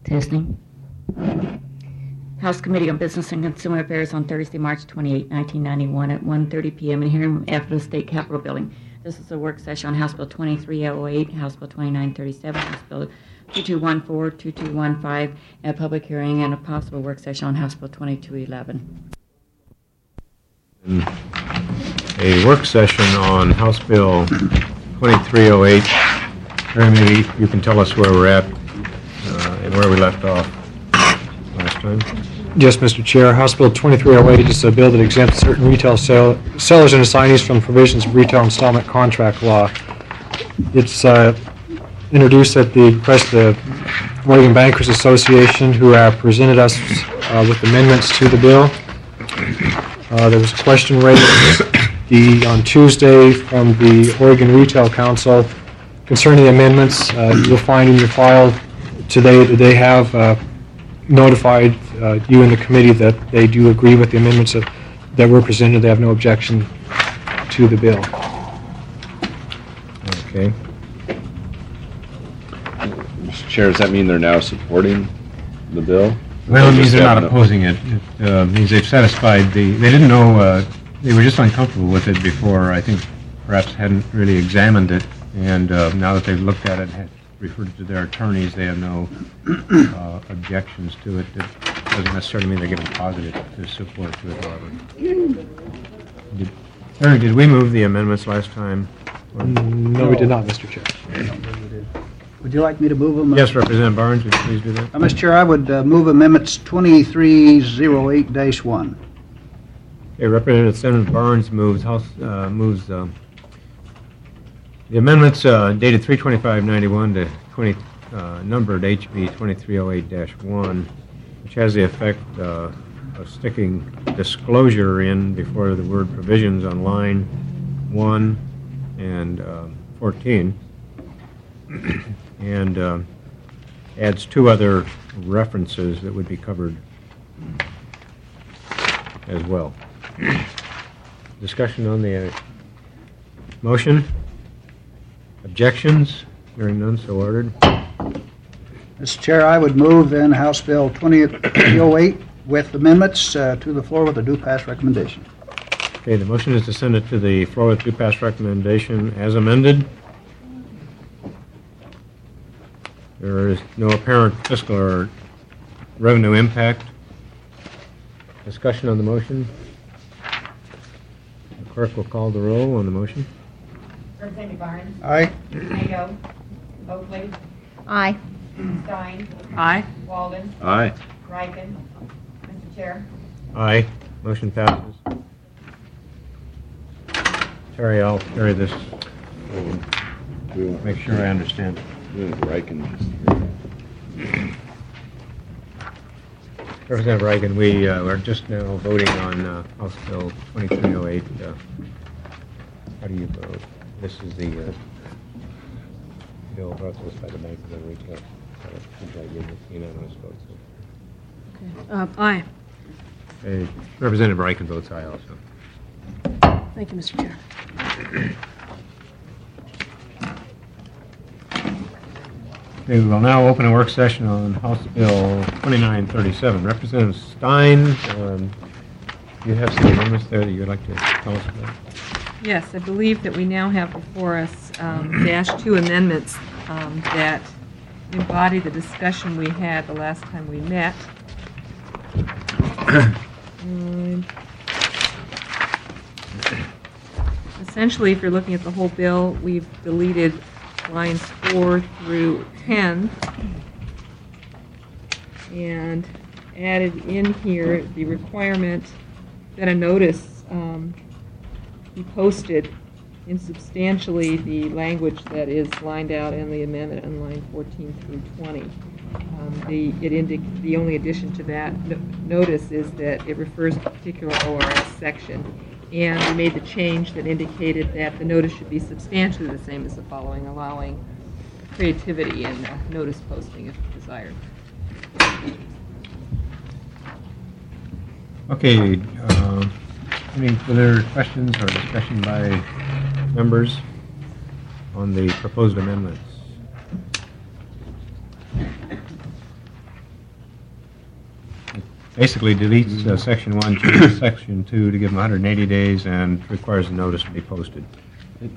Testing. House Committee on Business and Consumer Affairs on Thursday, March 28, 1991 at 1:30 p.m. in here after the State Capitol Building. This is a work session on House Bill 2308, House Bill 2937, House Bill 2214, 2215, and a public hearing and a possible work session on House Bill 2211. A work session on House Bill 2308. Terry, maybe you can tell us where we're at and where we left off last time. Yes, Mr. Chair. House Bill 2308 is a bill that exempts certain retail sellers and assignees from provisions of retail installment contract law. It's introduced at the request of the Oregon Bankers Association, who have presented us with amendments to the bill. There was a question raised on Tuesday from the Oregon Retail Council concerning the amendments. You'll find in your file today that they have notified you and the committee that they do agree with the amendments that were presented. They have no objection to the bill. Okay. Mr. Chair, does that mean they're now supporting the bill? Well, it means they're not opposing it. It means they've satisfied they didn't know, they were just uncomfortable with it before. I think perhaps hadn't really examined it. And now that they've looked at it, had referred it to their attorneys, they have no objections to it. It doesn't necessarily mean they're giving positive to support to it, however. Terry, did we move the amendments last time? No, we did not, Mr. Chair. Would you like me to move them? Yes, Representative Barnes, would you please do that? Mr. Chair, I would move amendments 2308-1. Okay, Representative Senator Barnes moves the amendments dated 3/25/91 to numbered HB 2308-1, which has the effect of sticking disclosure in before the word provisions on line 1 and 14, and adds two other references that would be covered as well. Discussion on the motion? Objections? Hearing none, so ordered. Mr. Chair, I would move then House Bill 2308 with amendments to the floor with a due pass recommendation. Okay, the motion is to send it to the floor with due pass recommendation as amended. There is no apparent fiscal or revenue impact. Discussion on the motion. The clerk will call the roll on the motion. Representative Barnes. Aye. Nato. Oakley. Aye. Stein. Aye. Walden. Aye. Riken. Mr. Chair. Aye. Motion passes. Terry, I'll carry this. Make sure I understand. Representative Reagan, we are just now voting on House Bill 2308. How do you vote? This is the bill brought to us by the Bankers and Retail. Unanimous vote. Okay. Aye. Representative Reagan votes aye also. Thank you, Mr. Chair. Okay, we will now open a work session on House Bill 2937. Representative Stein, you have some amendments there that you would like to tell us about? Yes, I believe that we now have before us -2 amendments that embody the discussion we had the last time we met. Essentially, if you're looking at the whole bill, we've deleted lines 4 through 10 and added in here the requirement that a notice be posted in substantially the language that is lined out in the amendment on line 14 through 20. The only addition to that notice is that it refers to a particular ORS section, and we made the change that indicated that the notice should be substantially the same as the following, allowing creativity in notice posting if desired. Okay, any further questions or discussion by members on the proposed amendments? basically deletes Section 1, changes Section 2 to give them 180 days, and requires a notice to be posted. You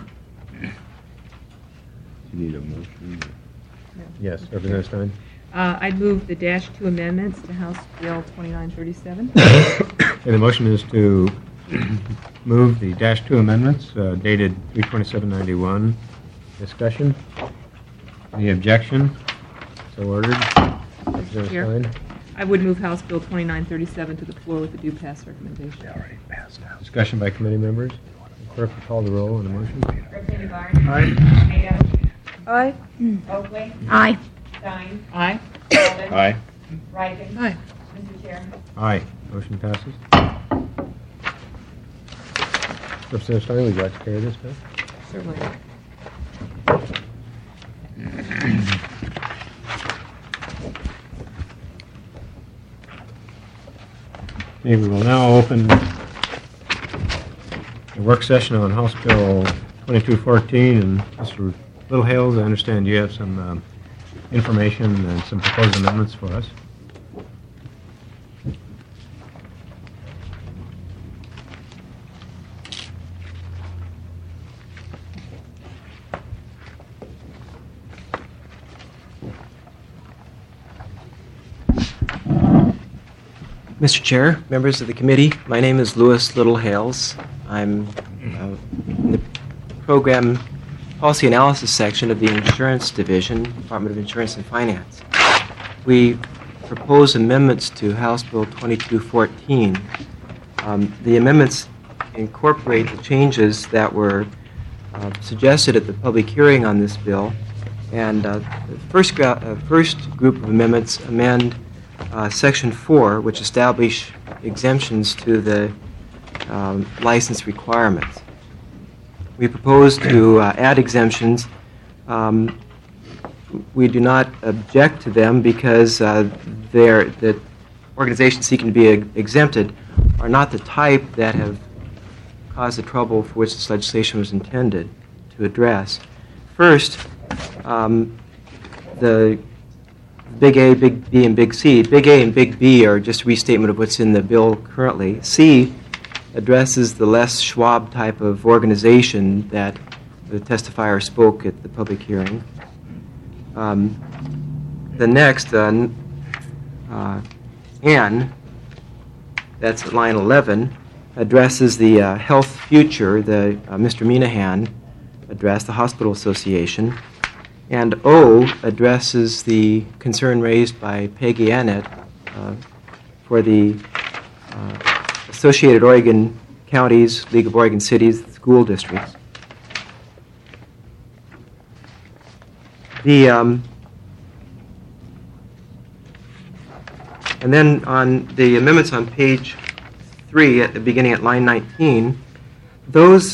need a motion. Yes, Representative Stein? I'd move the -2 amendments to House Bill 2937. Okay, the motion is to move the -2 amendments dated 3/27/91. Discussion? Any objection? So ordered. Representative Chair. Stein? I would move House Bill 2937 to the floor with a due pass recommendation. Discussion by committee members. Clerk will call the roll on the motion. Representative Barnes? Aye. Nato? Aye. Oakley? Aye. Stein? Aye. Walden? Aye. Riken? Aye. Mr. Chair? Aye. Motion passes. Representative Stein, would you like to carry this back? Certainly. Okay, we will now open the work session on House Bill 2214. And Mr. Little Hales, I understand you have some information and some proposed amendments for us. Mr. Chair, members of the committee, my name is Louis Little Hales. I'm in the Program Policy Analysis section of the Insurance Division, Department of Insurance and Finance. We propose amendments to House Bill 2214. The amendments incorporate the changes that were suggested at the public hearing on this bill. And the first group of amendments amend Section 4, which establish exemptions to the license requirements. We propose to add exemptions. We do not object to them because the organizations seeking to be exempted are not the type that have caused the trouble for which this legislation was intended to address. First, the Big A, Big B, and Big C. Big A and Big B are just a restatement of what's in the bill currently. C addresses the Les Schwab type of organization that the testifier spoke at the public hearing. The next, N, that's at line 11, addresses the health future, the Mr. Minahan addressed, the Hospital Association. And O addresses the concern raised by Peggy Annett for the Associated Oregon Counties, League of Oregon Cities, school districts. And then on the amendments on page 3 at the beginning at line 19, those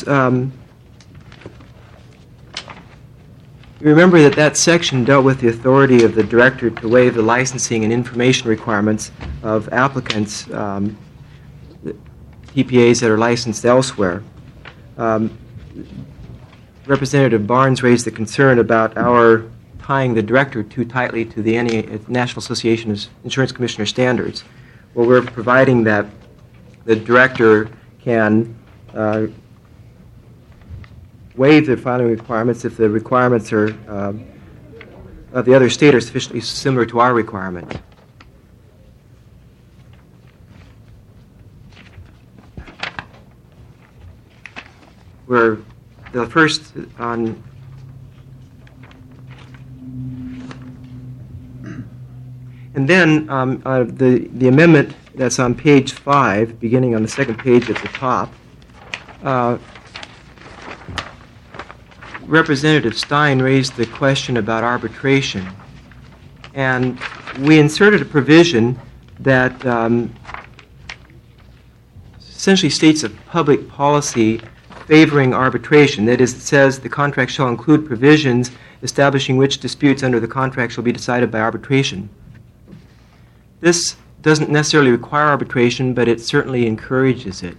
you remember that section dealt with the authority of the director to waive the licensing and information requirements of applicants, TPAs that are licensed elsewhere. Representative Barnes raised the concern about our tying the director too tightly to the National Association of Insurance Commissioner standards. Well, we're providing that the director can waive the filing requirements if the requirements are of the other state are sufficiently similar to our requirement. We're the first on and then the amendment that's on page 5, beginning on the second page at the top. Representative Stein raised the question about arbitration, and we inserted a provision that essentially states a public policy favoring arbitration. That is, it says the contract shall include provisions establishing which disputes under the contract shall be decided by arbitration. This doesn't necessarily require arbitration, but it certainly encourages it.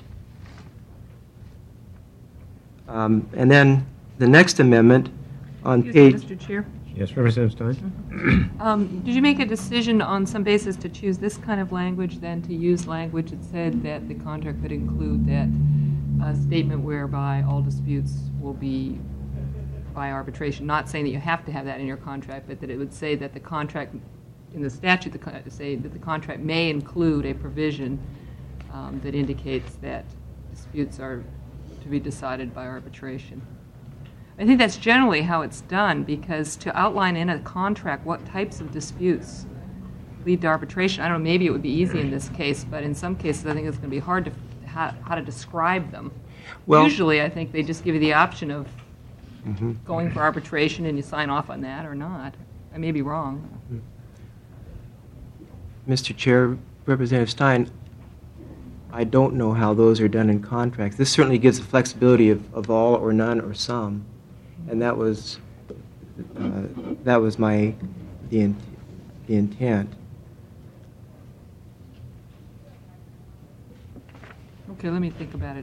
And then the next amendment on Excuse me, page... Mr. Chair. Yes, Representative Stein? Did you make a decision on some basis to choose this kind of language than to use language that said that the contract could include that statement whereby all disputes will be by arbitration? Not saying that you have to have that in your contract, but that it would say that the contract, in the statute, say that the contract may include a provision that indicates that disputes are to be decided by arbitration. I think that's generally how it's done, because to outline in a contract what types of disputes lead to arbitration, I don't know, maybe it would be easy in this case, but in some cases I think it's going to be hard to how to describe them. Well- Usually I think they just give you the option of going for arbitration and you sign off on that or not. I may be wrong. Mr. Chair, Representative Stein, I don't know how those are done in contracts. This certainly gives the flexibility of all or none or some, and that was the intent. Okay, let me think about it.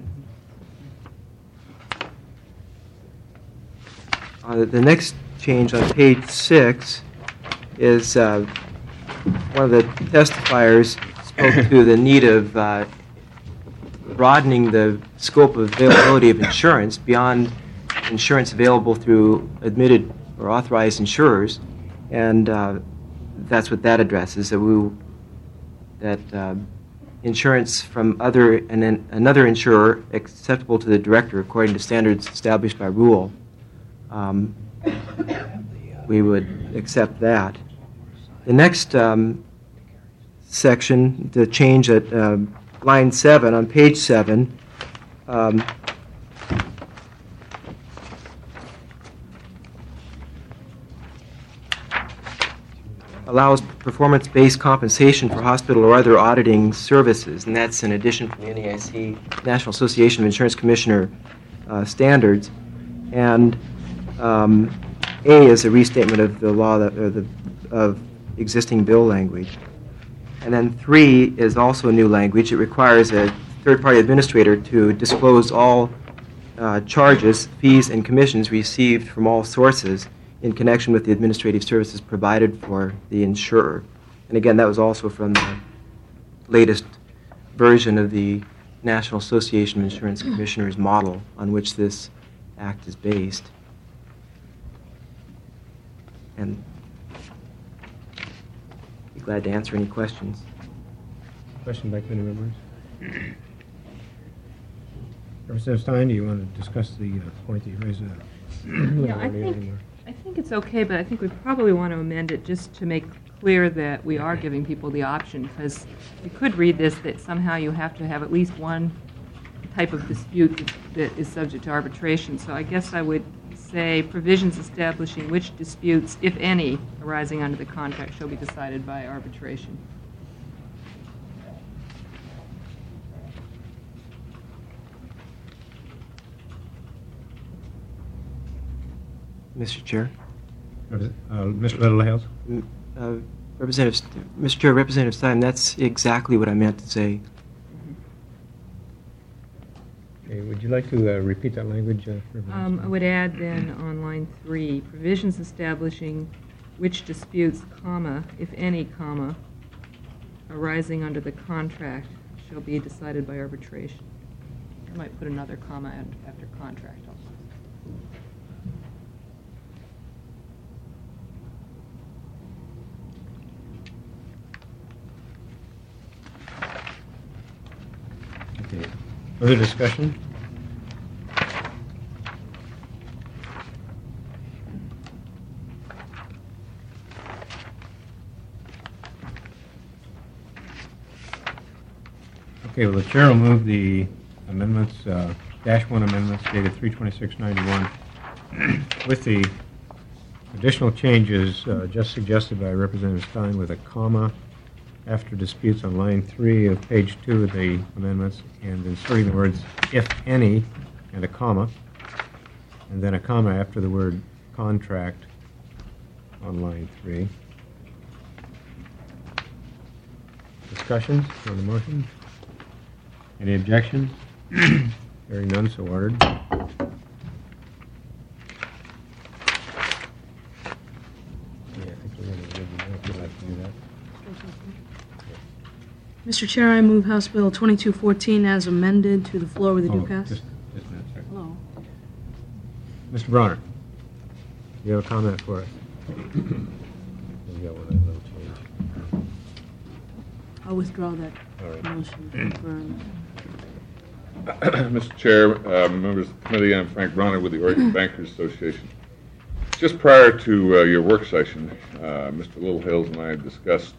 The next change on page 6 is one of the testifiers spoke to the need of broadening the scope of availability of insurance beyond insurance available through admitted or authorized insurers, and that's what that addresses, that insurance from another insurer acceptable to the director according to standards established by rule. We would accept that. The next section, the change at line 7 on page 7, allows performance-based compensation for hospital or other auditing services, and that's in addition from the NAIC, National Association of Insurance Commissioner standards. And A is a restatement of the law of existing bill language. And then 3 is also new language. It requires a third-party administrator to disclose all charges, fees, and commissions received from all sources in connection with the administrative services provided for the insurer. And again, that was also from the latest version of the National Association of Insurance Commissioners model on which this act is based. And be glad to answer any questions. Question by committee members? Representative Stein, do you want to discuss the point that you raised? Yeah, I think it's okay, but I think we probably want to amend it just to make clear that we are giving people the option, because you could read this that somehow you have to have at least one type of dispute that is subject to arbitration. So I guess I would say provisions establishing which disputes, if any, arising under the contract shall be decided by arbitration. Mr. Chair. Mr. Littlehales? Mr. Chair, Representative Stein, that's exactly what I meant to say. Okay, would you like to repeat that language? I would add then on line 3, provisions establishing which disputes, comma, if any, comma, arising under the contract shall be decided by arbitration. I might put another comma after contract also. Okay. Further discussion? Okay, well, the chair will move the amendments, dash 1 amendments dated 3/26/91 with the additional changes just suggested by Representative Stein, with a comma after disputes on line 3 of page 2 of the amendments, and inserting the words "if any" and a comma, and then a comma after the word "contract" on line 3. Discussions on the motion? Any objections? Hearing none, so ordered. Mr. Chair, I move House Bill 2214 as amended to the floor with a Oh, due pass. just a minute, sir. Hello. Mr. Bronner, you have a comment for us? We got one little change. I'll withdraw that All right. motion. Mr. Chair, members of the committee, I'm Frank Bronner with the Oregon Bankers Association. Just prior to your work session, Mr. Littlehales and I discussed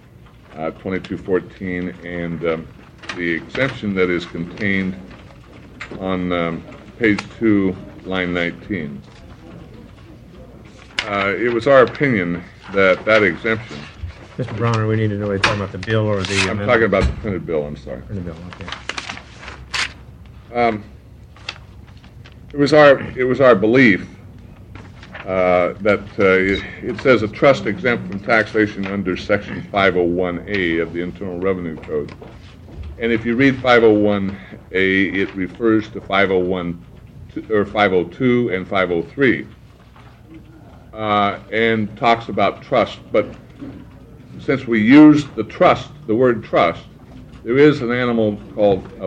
2214 and the exemption that is contained on page 2, line 19. It was our opinion that that exemption, Mr. Bronner, we need to know whether you're talking about the bill or the I'm amendment. talking about the printed bill, I'm sorry. The bill, okay. It was our belief that it says a trust exempt from taxation under Section 501A of the Internal Revenue Code. And if you read 501A, it refers to 501 or 502 and 503, and talks about trust. But since we use the word trust, there is an animal called a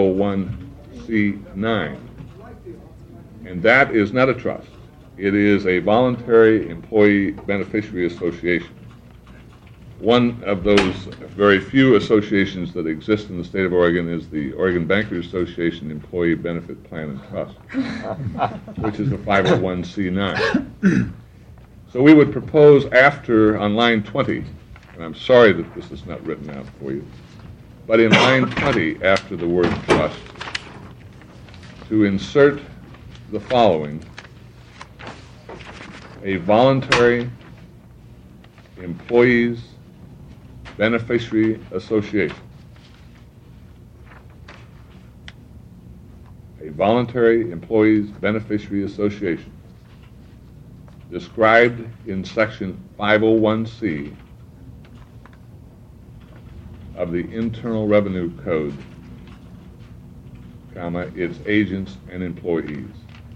501c9, and that is not a trust. It is a voluntary employee beneficiary association. One of those very few associations that exist in the state of Oregon is the Oregon Bankers Association Employee Benefit Plan and Trust, which is a 501c9. So we would propose after, on line 20, and I'm sorry that this is not written out for you, but in line 20, after the word trust, to insert the following: a voluntary employees beneficiary association. A voluntary employees beneficiary association described in section 501C of the Internal Revenue Code, comma, its agents and employees.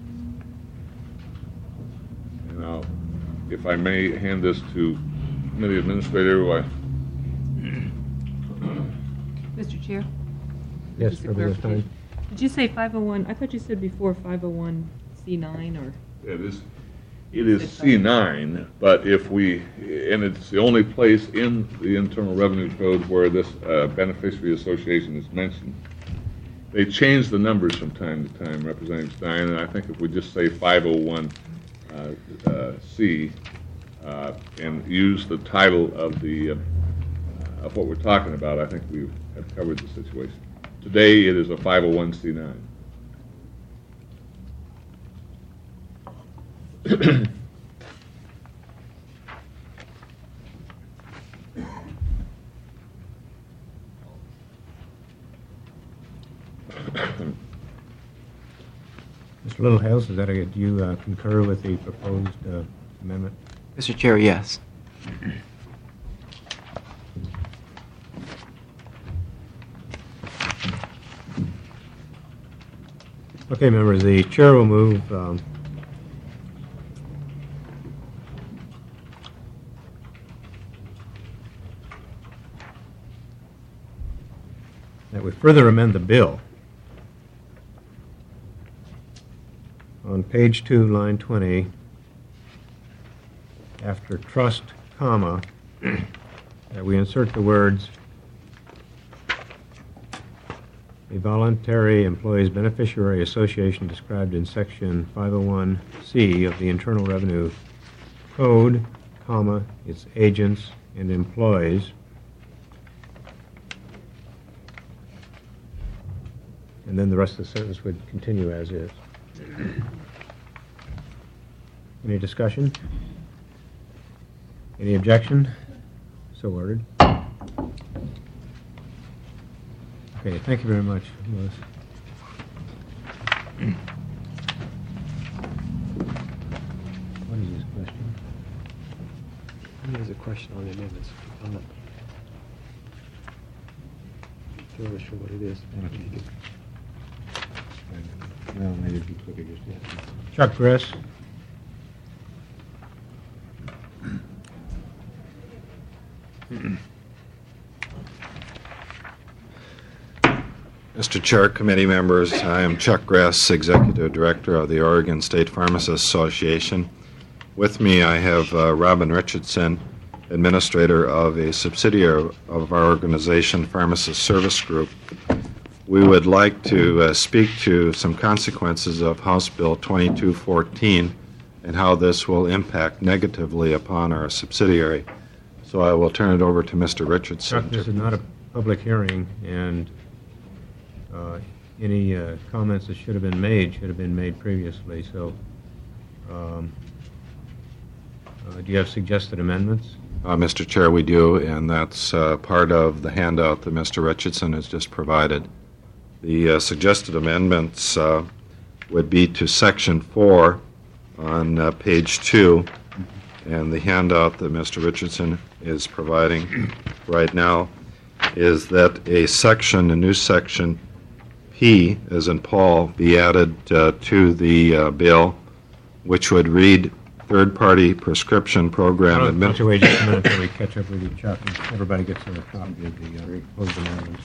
And now, if I may hand this to Committee Administrator, who I Mr. Chair? Yes, Just a for this time. clarification. Did you say 501, I thought you said before 501c9 or? It is C9, but if we, and it's the only place in the Internal Revenue Code where this beneficiary association is mentioned. They change the numbers from time to time, Representative Stein, and I think if we just say 501C and use the title of the of what we're talking about, I think we have covered the situation. Today, it is a 501c9. Mr. Littlehales, is that do you concur with the proposed amendment? Mr. Chair, yes. Okay, members, the chair will move that we further amend the bill on page 2, line 20, after trust, comma, that we insert the words a voluntary employees beneficiary association described in section 501C of the Internal Revenue Code, comma, its agents and employees. And then the rest of the sentence would continue as is. Any discussion? Any objection? So ordered. Okay, thank you very much, Louis. What is this question? There's a question on the amendments. I'm not really sure what it is. Well, maybe if you quickly just Chuck Gress. Mr. Chair, committee members, I am Chuck Gress, Executive Director of the Oregon State Pharmacists Association. With me, I have Robin Richardson, Administrator of a subsidiary of our organization, Pharmacist Service Group. We would like to speak to some consequences of House Bill 2214 and how this will impact negatively upon our subsidiary. So I will turn it over to Mr. Richardson. Chuck, this is not a public hearing, and any comments that should have been made previously. So, do you have suggested amendments? Mr. Chair, we do, and that's part of the handout that Mr. Richardson has just provided. The suggested amendments would be to Section 4 on page 2, and the handout that Mr. Richardson is providing right now is that a new section P, as in Paul, be added to the bill, which would read third-party prescription program Why don't you wait just a minute until we catch up with you, Chuck, and everybody gets a copy of the proposed amendments.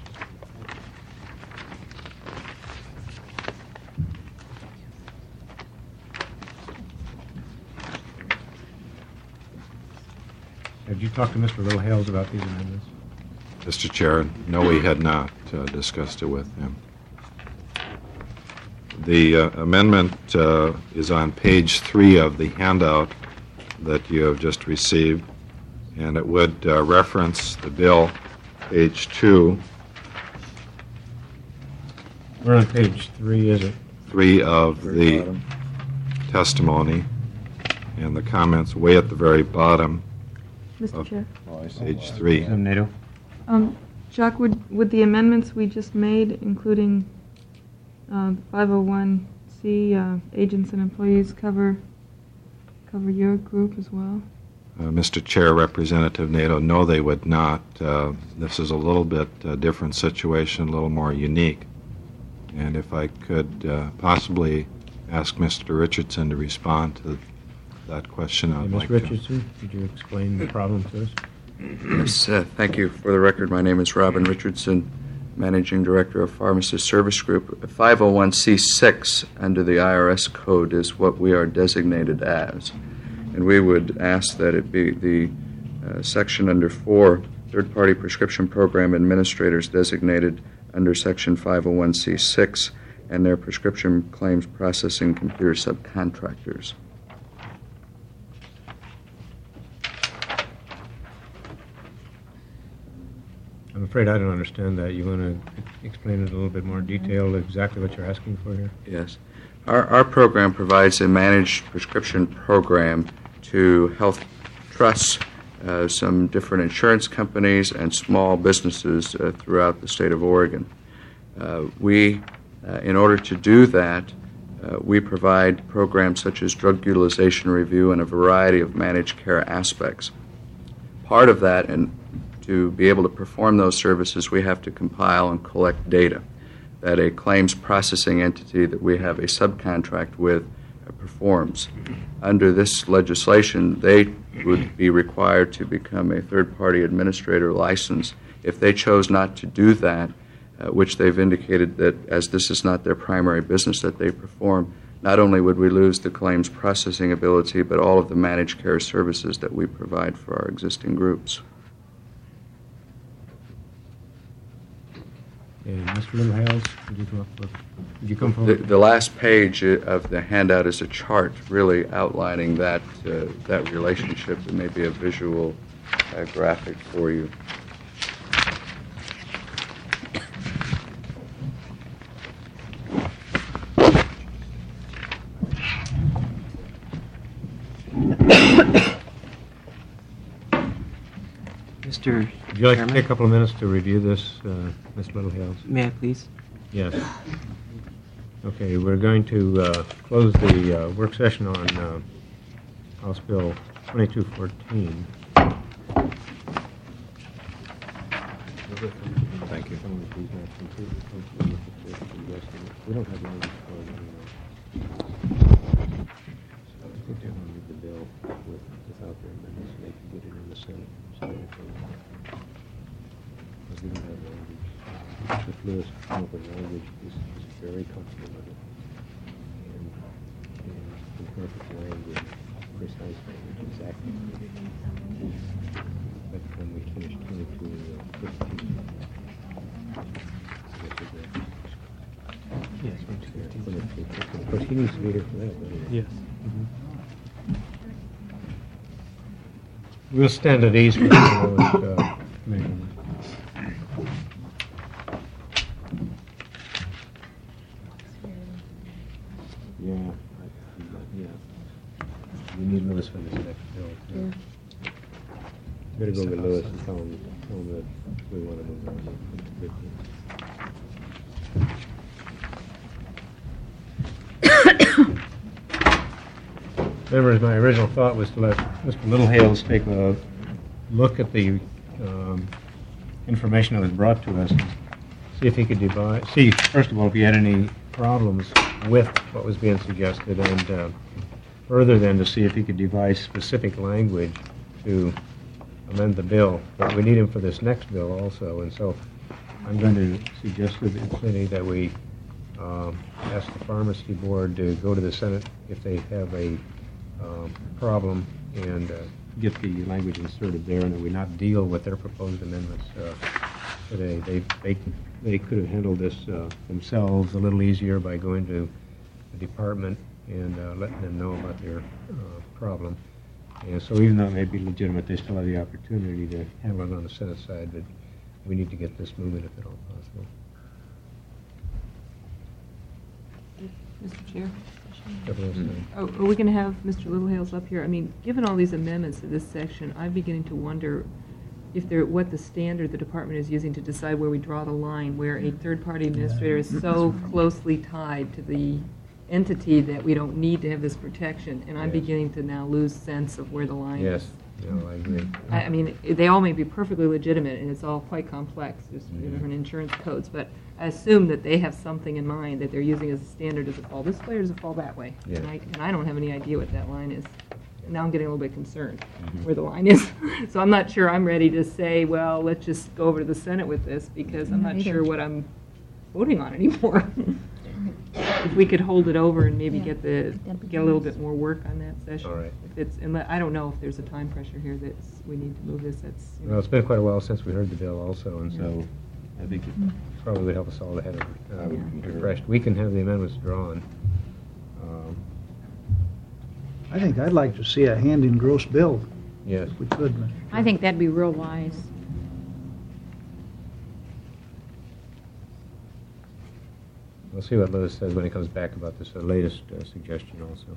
Have you talked to Mr. Little Hales about these amendments? Mr. Chair, no, we had not discussed it with him. The amendment is on page 3 of the handout that you have just received, and it would reference the bill, page 2. We're on page 3, is it? 3 of the testimony, and the comments way at the very bottom Mr. of Chair. page 3. NATO? Chuck, would the amendments we just made, including 501c agents and employees, cover your group as well? Mr. Chair, Representative Nato, no, they would not. This is a little bit different situation, a little more unique. And if I could possibly ask Mr. Richardson to respond to that question, I'd Ms. like to. Richardson, could you explain the problem to us? Yes, thank you. For the record, my name is Robin Richardson, Managing Director of Pharmacist Service Group. 501c6 under the IRS code is what we are designated as. And we would ask that it be the section under 4, third-party prescription program administrators designated under section 501c6 and their prescription claims processing computer subcontractors. I'm afraid I don't understand that. You want to explain it in a little bit more detail, exactly what you're asking for here? Yes. Our program provides a managed prescription program to health trusts, some different insurance companies, and small businesses throughout the state of Oregon. In order to do that, we provide programs such as drug utilization review and a variety of managed care aspects. Part of that, and to be able to perform those services, we have to compile and collect data that a claims processing entity that we have a subcontract with performs. Under this legislation, they would be required to become a third-party administrator license. If they chose not to do that, which they've indicated that as this is not their primary business that they perform, not only would we lose the claims processing ability, but all of the managed care services that we provide for our existing groups. And Mr. Littlehales, would you come forward? The last page of the handout is a chart really outlining that relationship. There may be a visual graphic for you. Mr. Would you like to Chairman? take a couple of minutes to review this, Ms. Littlehales? May I please? Yes. Okay, we're going to close the work session on House Bill 2214. Thank you. We don't have language for it anymore. I think they're going to read the bill without their amendments, so they can get it in the Senate. Because we don't have language. With Lewis, come up with language is very comfortable with it. And perfect language, precise language, exactly. But when we finish 22:15. Yes, of course, he needs to be here for that, doesn't he? Yes. We'll stand at ease for the lowest measurement. Yeah. We need Lewis for this next bill. Yeah. Better go to Lewis and tell him that we want to move on. Members, my original thought was to let Mr. Littlehales take a look at the information that was brought to us, and see if he could see, first of all, if he had any problems with what was being suggested, and further then to see if he could devise specific language to amend the bill. But we need him for this next bill also, and so I'm going to suggest to the committee that we ask the Pharmacy Board to go to the Senate if they have a problem and get the language inserted there, and that we not deal with their proposed amendments today. They could have handled this themselves a little easier by going to the department and letting them know about their problem. And so even though it may be legitimate, they still have the opportunity to handle it on the Senate side, but we need to get this moving if at all possible. Mr. Chair? Mm-hmm. Are we going to have Mr. Littlehales up here? I mean, given all these amendments to this section, I'm beginning to wonder if what the standard the department is using to decide where we draw the line, where a third-party administrator is so closely tied to the entity that we don't need to have this protection, and I'm beginning to now lose sense of where the line is. Yes, no, I agree. I mean, they all may be perfectly legitimate, and it's all quite complex. There's different insurance codes, but I assume that they have something in mind that they're using as a standard. Does it fall this way or does it fall that way? Yeah. And I don't have any idea what that line is. And now I'm getting a little bit concerned where the line is. So I'm not sure I'm ready to say, well, let's just go over to the Senate with this, because I'm not sure what I'm voting on anymore. If we could hold it over and maybe get a little bit more work on that session. All right. I don't know if there's a time pressure here that we need to move this. Well, it's been quite a while since we heard the bill also, and so I think it probably would help us all to have it refreshed. We can have the amendments drawn. I think I'd like to see a hand-engrossed bill, Yes. if we could. Mr. I think that'd be real wise. We'll see what Lewis says when he comes back about this latest suggestion also.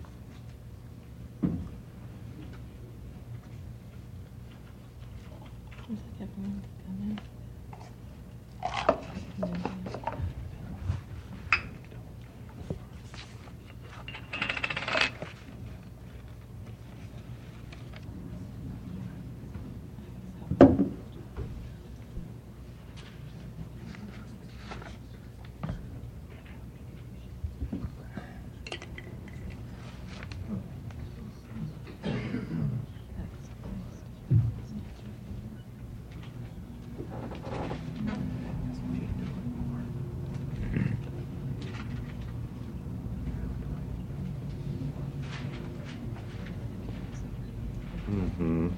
Mm-hmm.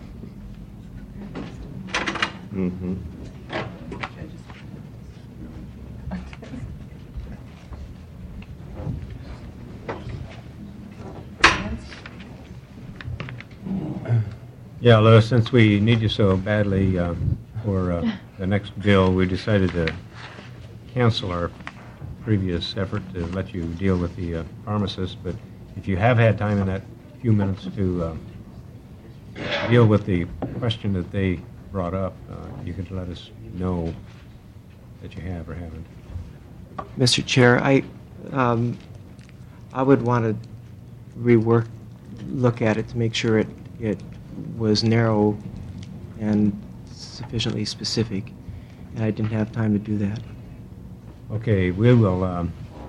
Mm-hmm. Yeah, Lewis, since we need you so badly for the next bill, we decided to cancel our previous effort to let you deal with the pharmacist. But if you have had time in that few minutes to deal with the question that they brought up, you could let us know that you have or haven't. Mr. Chair, I would want to look at it to make sure it was narrow and sufficiently specific, and I didn't have time to do that. Okay, we will, I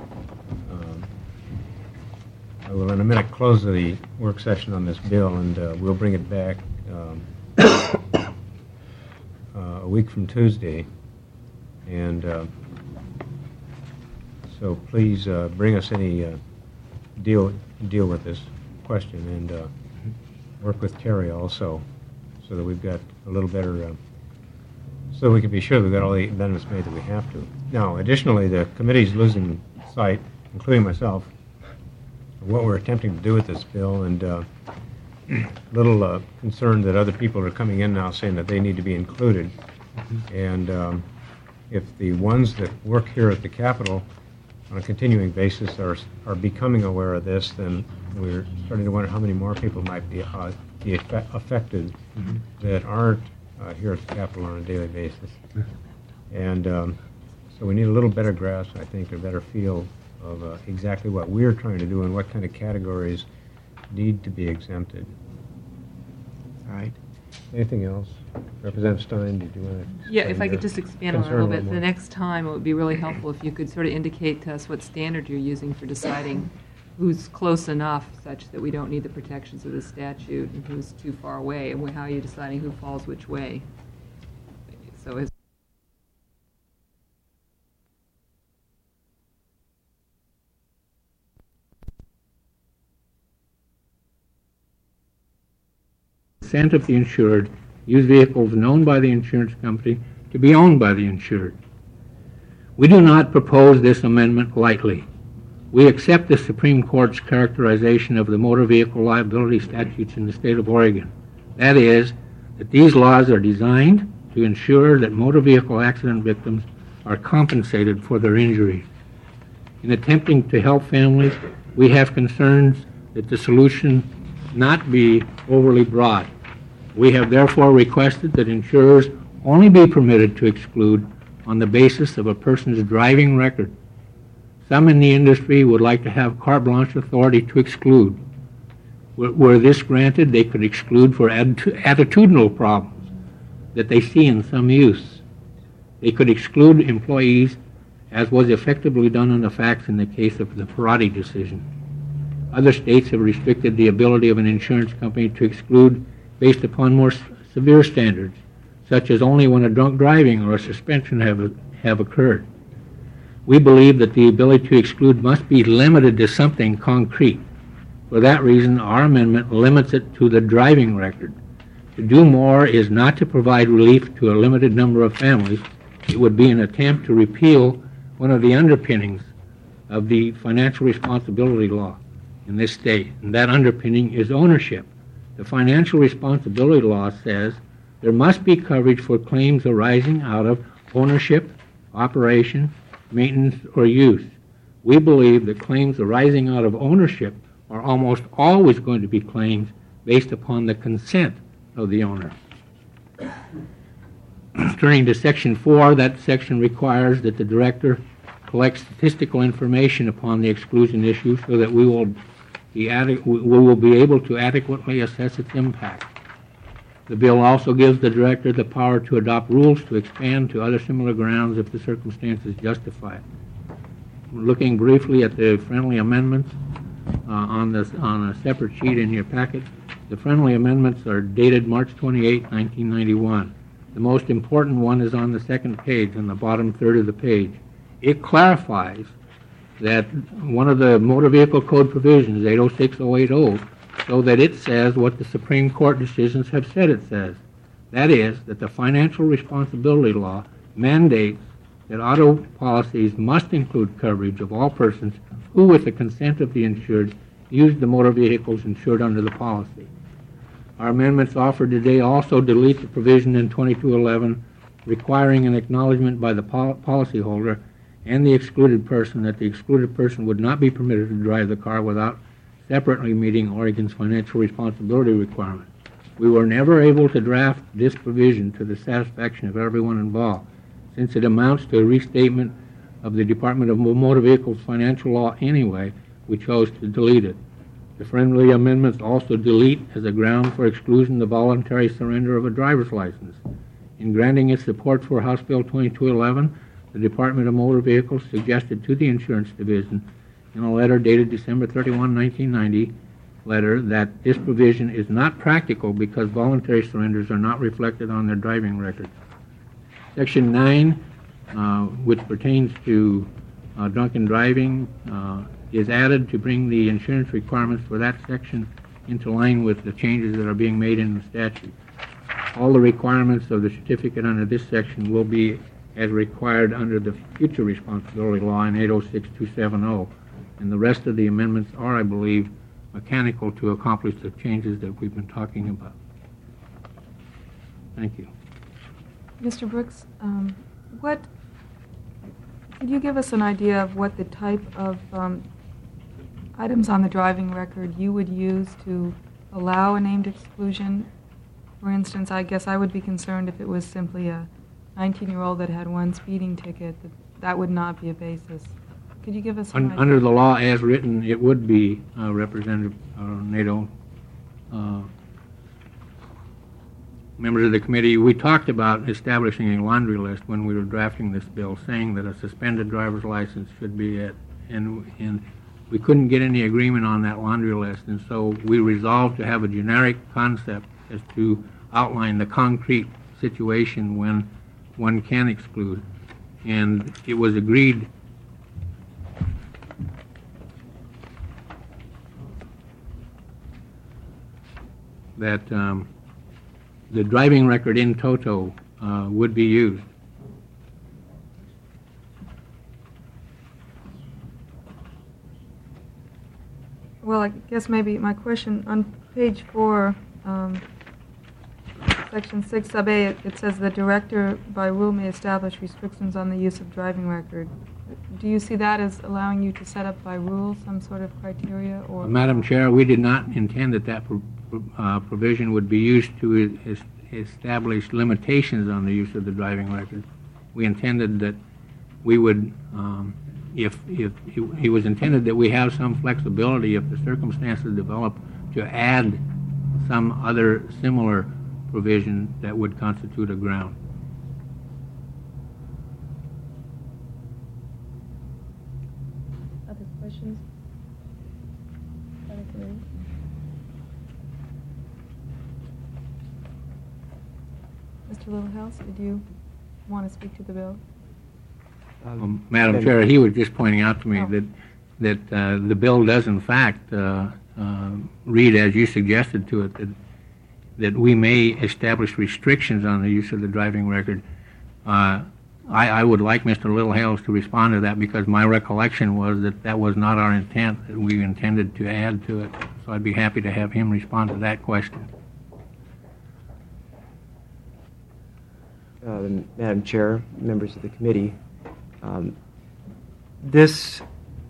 will in a minute close the work session on this bill, and we'll bring it back a week from Tuesday. And so please bring us any deal with this question, and work with Terry also, so that we've got a little better, so we can be sure we've got all the amendments made that we have to. Now, additionally, the committee's losing sight, including myself, of what we're attempting to do with this bill, and little concerned that other people are coming in now saying that they need to be included. And if the ones that work here at the Capitol on a continuing basis are becoming aware of this, then we're starting to wonder how many more people might be affected that aren't here at the Capitol on a daily basis. And so we need a little better grasp, I think, a better feel of exactly what we're trying to do and what kind of categories need to be exempted. All right. Anything else? Representative Stein, did you want to? Yeah, if I could just expand on it a little bit. The next time, it would be really helpful if you could sort of indicate to us what standard you're using for deciding who's close enough such that we don't need the protections of the statute and who's too far away, and how you're deciding who falls which way. So is consent of the insured, use vehicles known by the insurance company to be owned by the insured. We do not propose this amendment lightly. We accept the Supreme Court's characterization of the motor vehicle liability statutes in the state of Oregon. That is, that these laws are designed to ensure that motor vehicle accident victims are compensated for their injuries. In attempting to help families, we have concerns that the solution not be overly broad. We have therefore requested that insurers only be permitted to exclude on the basis of a person's driving record. Some in the industry would like to have carte blanche authority to exclude. Were this granted, they could exclude for attitudinal problems that they see in some use. They could exclude employees, as was effectively done on the facts in the case of the Parati decision. Other states have restricted the ability of an insurance company to exclude based upon more severe standards, such as only when a drunk driving or a suspension have occurred. We believe that the ability to exclude must be limited to something concrete. For that reason, our amendment limits it to the driving record. To do more is not to provide relief to a limited number of families. It would be an attempt to repeal one of the underpinnings of the financial responsibility law in this state, and that underpinning is ownership. The financial responsibility law says there must be coverage for claims arising out of ownership, operation, maintenance, or use. We believe that claims arising out of ownership are almost always going to be claims based upon the consent of the owner. Turning to Section 4, that section requires that the director collect statistical information upon the exclusion issue so that we will be able to adequately assess its impact. The bill also gives the director the power to adopt rules to expand to other similar grounds if the circumstances justify it. Looking briefly at the friendly amendments on a separate sheet in your packet, the friendly amendments are dated March 28, 1991. The most important one is on the second page, on the bottom third of the page. It clarifies that one of the Motor Vehicle Code provisions, 806080, so that it says what the Supreme Court decisions have said it says. That is, that the financial responsibility law mandates that auto policies must include coverage of all persons who, with the consent of the insured, use the motor vehicles insured under the policy. Our amendments offered today also delete the provision in 2211 requiring an acknowledgement by the policyholder and the excluded person that the excluded person would not be permitted to drive the car without separately meeting Oregon's financial responsibility requirement. We were never able to draft this provision to the satisfaction of everyone involved, since it amounts to a restatement of the Department of Motor Vehicles financial law anyway. We chose to delete it. The friendly amendments also delete as a ground for exclusion the voluntary surrender of a driver's license. In granting its support for House Bill 2211, the Department of Motor Vehicles suggested to the Insurance Division in a letter dated December 31, 1990, that this provision is not practical because voluntary surrenders are not reflected on their driving record. Section 9 which pertains to drunken driving, is added to bring the insurance requirements for that section into line with the changes that are being made in the statute. All the requirements of the certificate under this section will be as required under the future responsibility law in 806-270, and the rest of the amendments are, I believe, mechanical to accomplish the changes that we've been talking about. Thank you. Mr. Brooks, could you give us an idea of what the type of items on the driving record you would use to allow a named exclusion? For instance, I guess I would be concerned if it was simply a 19-year-old that had one speeding ticket, that would not be a basis. Could you give us an idea? Under the law as written, it would be Representative Nadeau. Members of the committee, we talked about establishing a laundry list when we were drafting this bill, saying that a suspended driver's license should be it, and we couldn't get any agreement on that laundry list, and so we resolved to have a generic concept as to outline the concrete situation when one can exclude. And it was agreed that the driving record in toto would be used. Well, I guess maybe my question, on page 4, section 6 sub A, it says the director by rule may establish restrictions on the use of driving record. Do you see that as allowing you to set up by rule some sort of criteria? Or Madam Chair, we did not intend that provision would be used to establish limitations on the use of the driving record. We intended that we would, it was intended that we have some flexibility if the circumstances develop to add some other similar provision that would constitute a ground. Other questions? Mr. Littlehouse, did you want to speak to the bill? Madam Chair, he was just pointing out to me that the bill does in fact read, as you suggested to it, that we may establish restrictions on the use of the driving record. I would like Mr. Littlehales to respond to that, because my recollection was that was not our intent, that we intended to add to it. So I'd be happy to have him respond to that question. Madam Chair, members of the committee, this,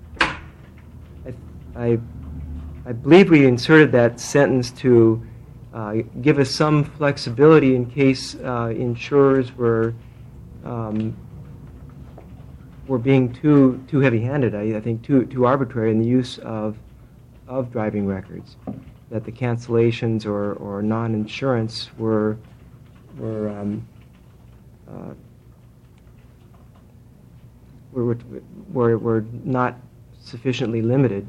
I believe we inserted that sentence to give us some flexibility in case insurers were being too heavy-handed, I think too arbitrary in the use of driving records, that the cancellations or non-insurance were not sufficiently limited.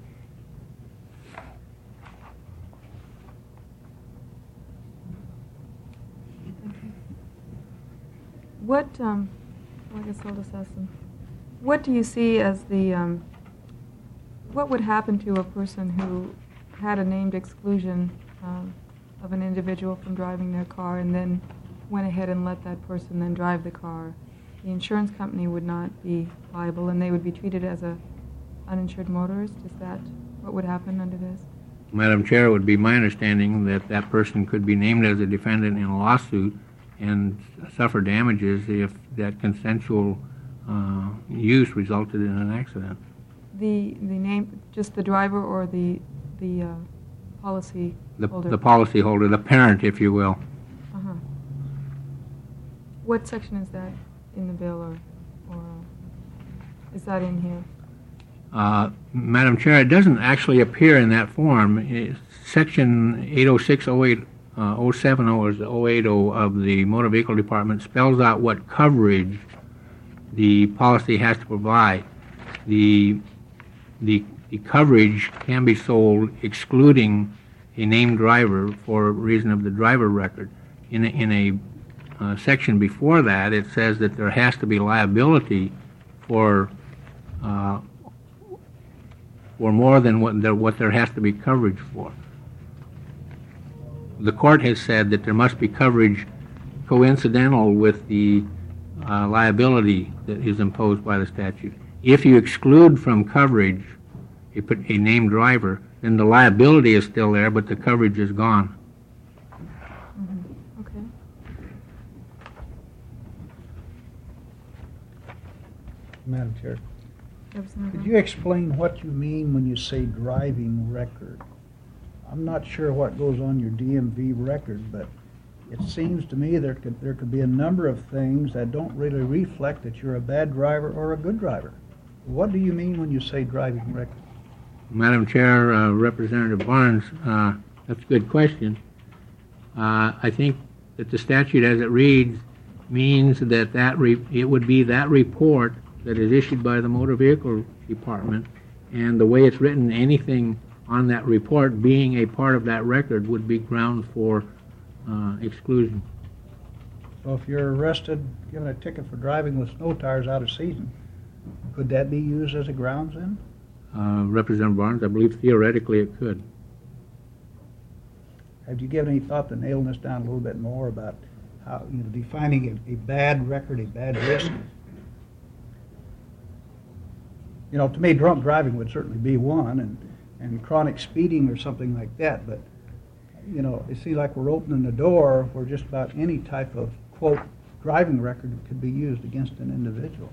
What, well, I guess I'll just ask them. What do you see as the, what would happen to a person who had a named exclusion of an individual from driving their car and then went ahead and let that person then drive the car? The insurance company would not be liable and they would be treated as a uninsured motorist? Is that what would happen under this? Madam Chair, it would be my understanding that that person could be named as a defendant in a lawsuit and suffer damages if that consensual use resulted in an accident. The name, just the driver or the policy holder? The policy holder, the parent, if you will. Uh-huh. What section is that in the bill, or is that in here? Madam Chair, it doesn't actually appear in that form. Section 806.08 070 is the 080 of the Motor Vehicle Department spells out what coverage the policy has to provide. The coverage can be sold excluding a named driver for reason of the driver record. In a section before that, it says that there has to be liability for more than what there has to be coverage for. The court has said that there must be coverage coincidental with the liability that is imposed by the statute. If you exclude from coverage a named driver, then the liability is still there, but the coverage is gone. Okay. Madam Chair, Representative could you explain what you mean when you say driving record? I'm not sure what goes on your DMV record, but it seems to me there could be a number of things that don't really reflect that you're a bad driver or a good driver. What do you mean when you say driving record? Madam Chair, Representative Barnes, that's a good question. I think that the statute as it reads means that it would be that report that is issued by the Motor Vehicle Department, and the way it's written, anything on that report being a part of that record would be ground for exclusion. So if you're arrested, given a ticket for driving with snow tires out of season, could that be used as a grounds then? Representative Barnes, I believe theoretically it could. Have you given any thought to nailing this down a little bit more about how, defining a bad record, a bad risk? To me, drunk driving would certainly be one, and chronic speeding or something like that, but, it seems like we're opening the door where just about any type of, quote, driving record could be used against an individual.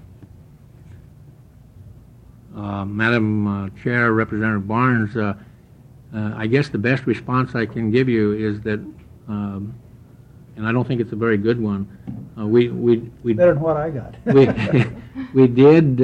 Madam Chair, Representative Barnes, I guess the best response I can give you is that, and I don't think it's a very good one, we better than what I got. we did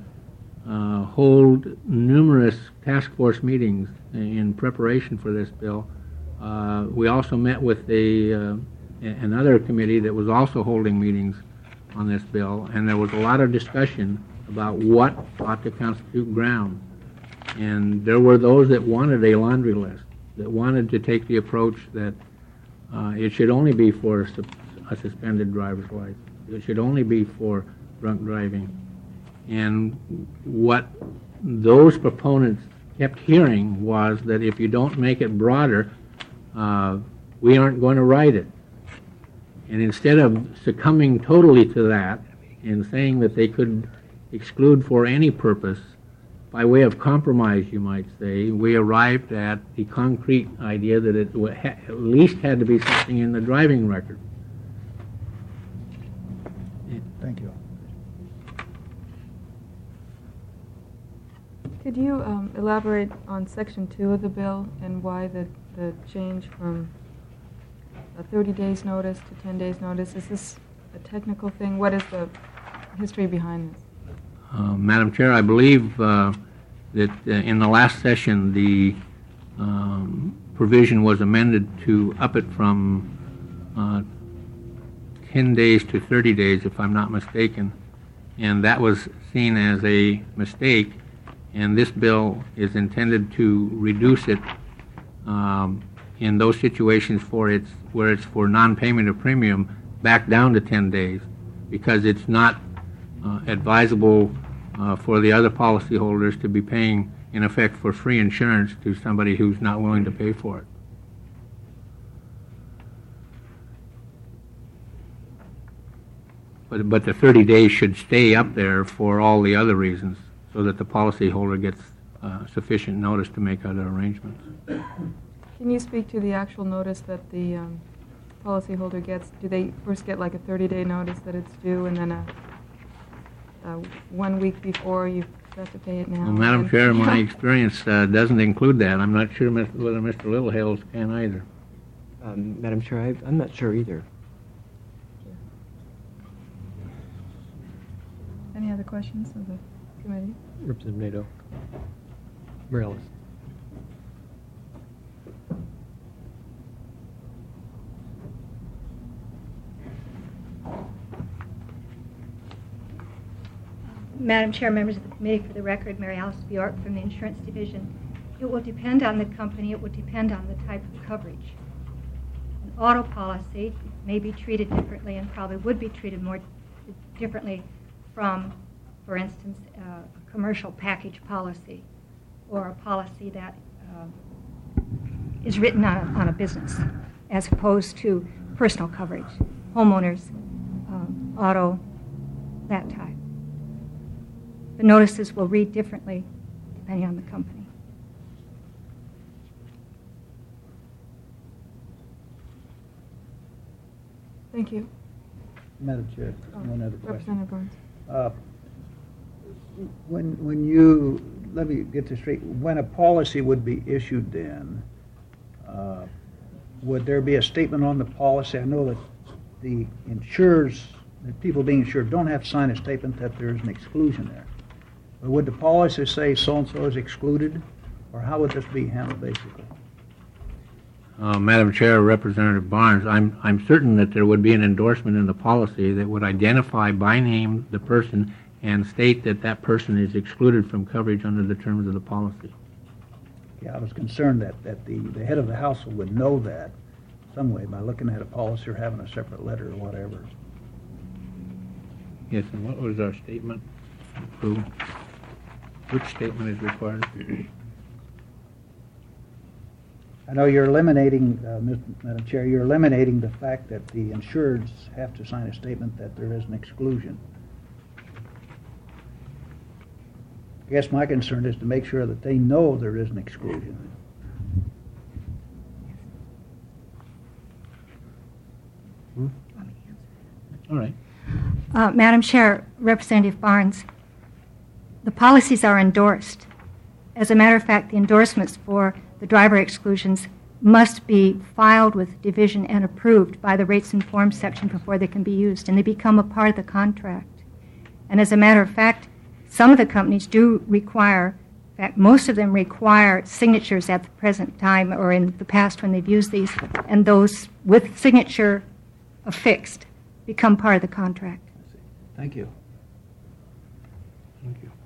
hold numerous task force meetings in preparation for this bill. We also met with another committee that was also holding meetings on this bill, and there was a lot of discussion about what ought to constitute ground. And there were those that wanted a laundry list, that wanted to take the approach that it should only be for a suspended driver's license. It should only be for drunk driving. And what those proponents kept hearing was that if you don't make it broader, we aren't going to write it. And instead of succumbing totally to that and saying that they could exclude for any purpose, by way of compromise, you might say, we arrived at the concrete idea that it at least had to be something in the driving record. Thank you. Could you elaborate on Section 2 of the bill and why the change from a 30 days notice to 10 days notice? Is this a technical thing? What is the history behind this? Madam Chair, I believe that in the last session the provision was amended to up it from 10 days to 30 days, if I'm not mistaken, and that was seen as a mistake, and this bill is intended to reduce it in those situations where it's for non-payment of premium back down to 10 days, because it's not advisable for the other policyholders to be paying, in effect, for free insurance to somebody who's not willing to pay for it. But the 30 days should stay up there for all the other reasons, so that the policyholder gets sufficient notice to make other arrangements. Can you speak to the actual notice that the policyholder gets? Do they first get like a 30-day notice that it's due, and then a 1 week before you've got to pay it now? Well, Madam Chair, my experience doesn't include that. I'm not sure whether Mr. Littlehales can either. Madam Chair, I'm not sure either. Any other questions of the committee? Representative Nadeau. Morales. Madam Chair, members of the committee, for the record, Mary Alice Bjork from the Insurance Division. It will depend on the company. It will depend on the type of coverage. auto policy may be treated differently and probably would be treated more differently from, for instance, a commercial package policy or a policy that is written on a business as opposed to personal coverage, homeowners, auto, that type. The notices will read differently depending on the company. Thank you. Madam Chair, one other question. Representative Burns. When you, let me get this straight, when a policy would be issued then, would there be a statement on the policy? I know that the insurers, the people being insured don't have to sign a statement that there is an exclusion there. But would the policy say so-and-so is excluded? Or how would this be handled basically? Madam Chair, Representative Barnes, I'm certain that there would be an endorsement in the policy that would identify by name the person and state that that person is excluded from coverage under the terms of the policy. Yeah, I was concerned that the head of the household would know that some way by looking at a policy or having a separate letter or whatever. Yes, and what was our statement? Who? Which statement is required? I know you're eliminating, Madam Chair, you're eliminating the fact that the insureds have to sign a statement that there is an exclusion. I guess my concern is to make sure that they know there is an exclusion. All right. Madam Chair, Representative Barnes, the policies are endorsed. As a matter of fact, the endorsements for the driver exclusions must be filed with division and approved by the rates and forms section before they can be used, and they become a part of the contract. And as a matter of fact, some of the companies do require, in fact, most of them require signatures at the present time or in the past when they've used these, and those with signature affixed become part of the contract. Thank you. Thank you.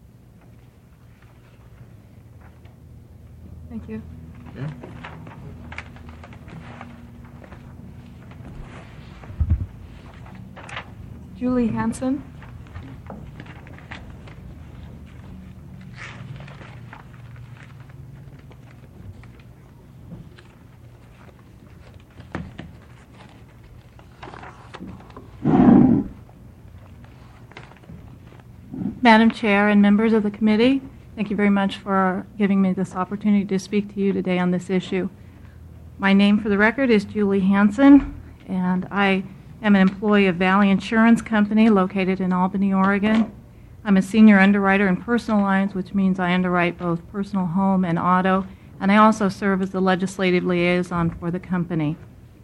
Thank you. Yeah. Julie Hansen. Madam Chair and members of the committee, thank you very much for giving me this opportunity to speak to you today on this issue. My name for the record is Julie Hansen, and I am an employee of Valley Insurance Company located in Albany, Oregon. I'm a senior underwriter in personal lines, which means I underwrite both personal home and auto, and I also serve as the legislative liaison for the company.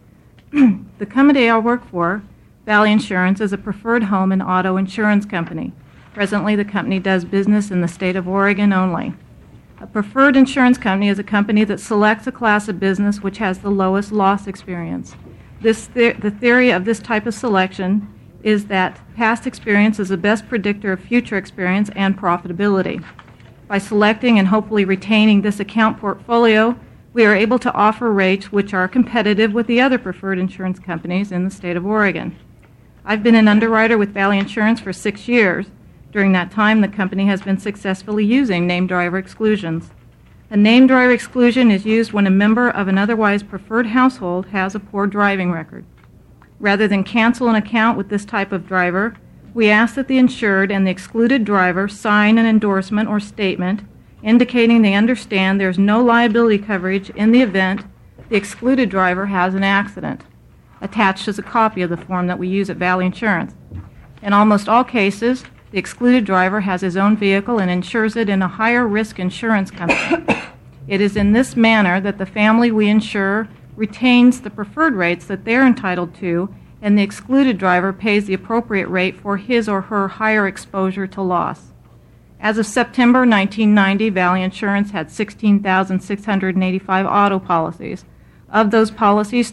The company I work for, Valley Insurance, is a preferred home and auto insurance company. Presently, the company does business in the state of Oregon only. A preferred insurance company is a company that selects a class of business which has the lowest loss experience. The theory of this type of selection is that past experience is the best predictor of future experience and profitability. By selecting and hopefully retaining this account portfolio, we are able to offer rates which are competitive with the other preferred insurance companies in the state of Oregon. I've been an underwriter with Valley Insurance for 6 years. During that time, the company has been successfully using named driver exclusions. A named driver exclusion is used when a member of an otherwise preferred household has a poor driving record. Rather than cancel an account with this type of driver, we ask that the insured and the excluded driver sign an endorsement or statement indicating they understand there is no liability coverage in the event the excluded driver has an accident. Attached is a copy of the form that we use at Valley Insurance. In almost all cases, the excluded driver has his own vehicle and insures it in a higher risk insurance company. It is in this manner that the family we insure retains the preferred rates that they're entitled to, and the excluded driver pays the appropriate rate for his or her higher exposure to loss. As of September 1990, Valley Insurance had 16,685 auto policies. Of those policies,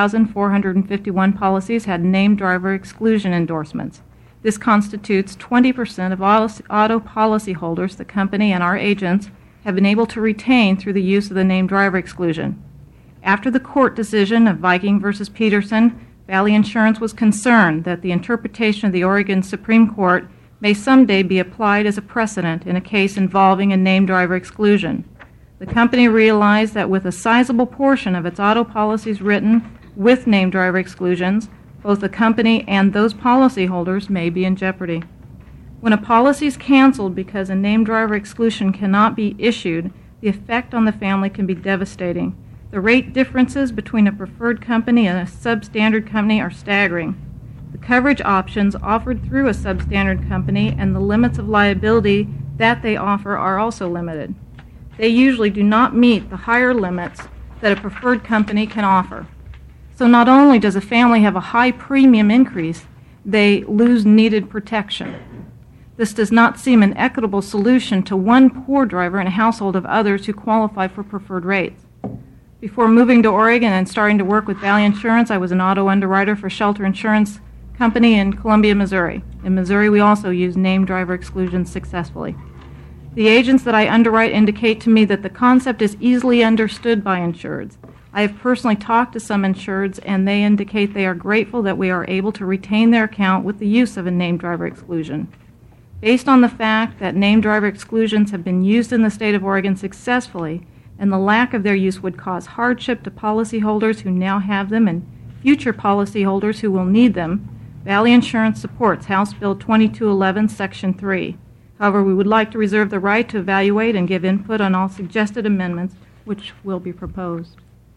3,451 policies had named driver exclusion endorsements. This constitutes 20% of all auto policyholders the company and our agents have been able to retain through the use of the named driver exclusion. After the court decision of Viking versus Peterson, Valley Insurance was concerned that the interpretation of the Oregon Supreme Court may someday be applied as a precedent in a case involving a named driver exclusion. The company realized that with a sizable portion of its auto policies written with named driver exclusions, both the company and those policyholders may be in jeopardy. When a policy is canceled because a named driver exclusion cannot be issued, the effect on the family can be devastating. The rate differences between a preferred company and a substandard company are staggering. The coverage options offered through a substandard company and the limits of liability that they offer are also limited. They usually do not meet the higher limits that a preferred company can offer. So not only does a family have a high premium increase, they lose needed protection. This does not seem an equitable solution to one poor driver in a household of others who qualify for preferred rates. Before moving to Oregon and starting to work with Valley Insurance, I was an auto underwriter for Shelter Insurance Company in Columbia, Missouri. In Missouri, we also use named driver exclusions successfully. The agents that I underwrite indicate to me that the concept is easily understood by insureds. I have personally talked to some insureds, and they indicate they are grateful that we are able to retain their account with the use of a named driver exclusion. Based on the fact that named driver exclusions have been used in the state of Oregon successfully, and the lack of their use would cause hardship to policyholders who now have them and future policyholders who will need them, Valley Insurance supports House Bill 2211, Section 3. However, we would like to reserve the right to evaluate and give input on all suggested amendments which will be proposed.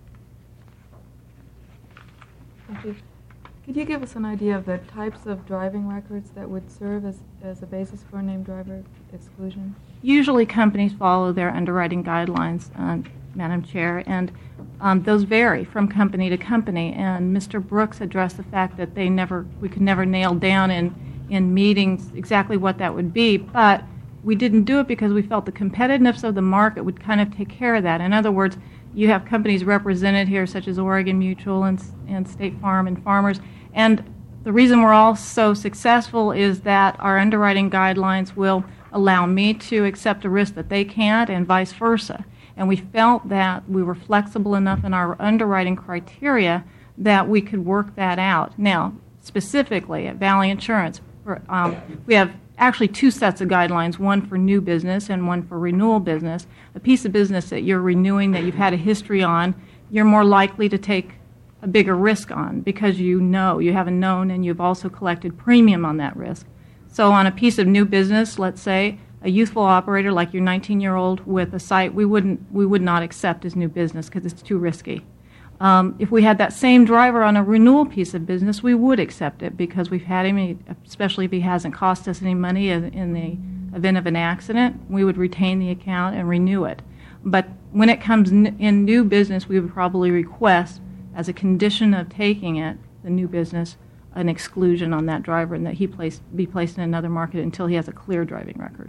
Thank you. Could you give us an idea of the types of driving records that would serve as a basis for a named driver exclusion? Usually companies follow their underwriting guidelines, Madam Chair, and those vary from company to company. And Mr. Brooks addressed the fact that we could never nail down in meetings exactly what that would be, but we didn't do it because we felt the competitiveness of the market would kind of take care of that. In other words, you have companies represented here such as Oregon Mutual and State Farm and Farmers, and the reason we're all so successful is that our underwriting guidelines will allow me to accept a risk that they can't and vice versa. And we felt that we were flexible enough in our underwriting criteria that we could work that out. Now, specifically at Valley Insurance, we have actually two sets of guidelines, one for new business and one for renewal business. A piece of business that you're renewing that you've had a history on, you're more likely to take a bigger risk on because you have a known and you've also collected premium on that risk. So on a piece of new business, let's say, a youthful operator like your 19-year-old with a site, we would not accept as new business because it's too risky. If we had that same driver on a renewal piece of business, we would accept it because we've had him, especially if he hasn't cost us any money in the event of an accident, we would retain the account and renew it. But when it comes in new business, we would probably request, as a condition of taking it, the new business, an exclusion on that driver and that he be placed in another market until he has a clear driving record.